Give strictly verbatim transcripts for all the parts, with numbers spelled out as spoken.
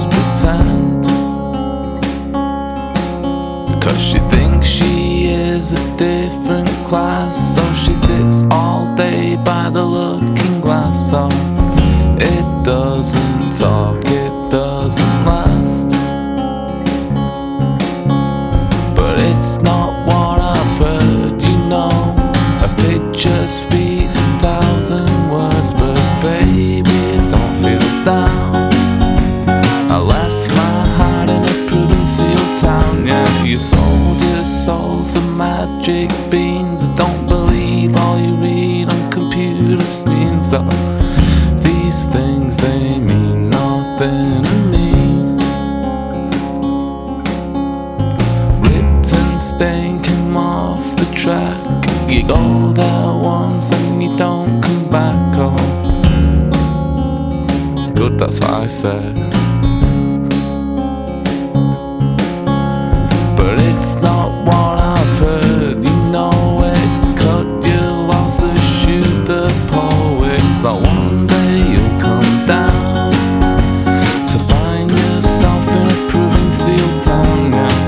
just pretend, because she thinks she is a different class. So she sits all day by the looking glass. So it doesn't talk, it doesn't last. But it's not what I've heard, you know. A picture speaks a thousand words, but baby, don't feel down. I left my heart in a provincial town. Yeah, you sold your souls for magic beans. I don't believe all you read on computer screens. So these things, they mean nothing to me. Ripped and stained came off the track. You go there once and you don't come back home. Good, that's what I said. But it's not what I've heard, you know it. Cut your losses, shoot the poet. So one day you'll come down to find yourself in a provincial town, yeah.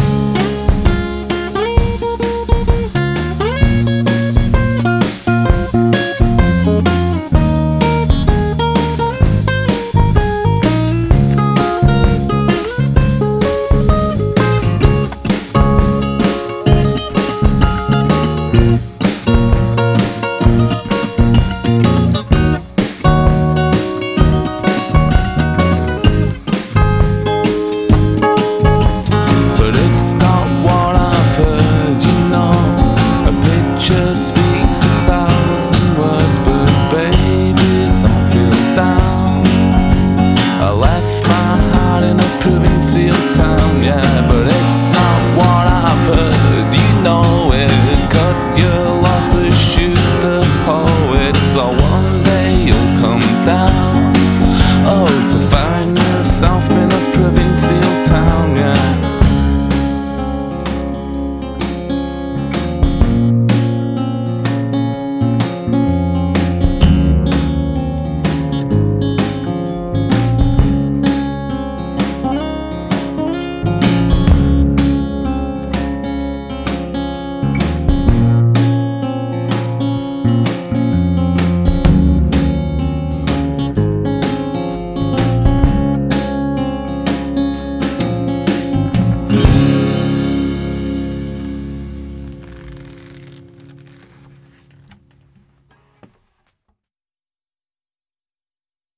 Speaks a thousand words, but baby, don't feel down. I left my heart in a provincial town, yeah, but it's not what I've heard.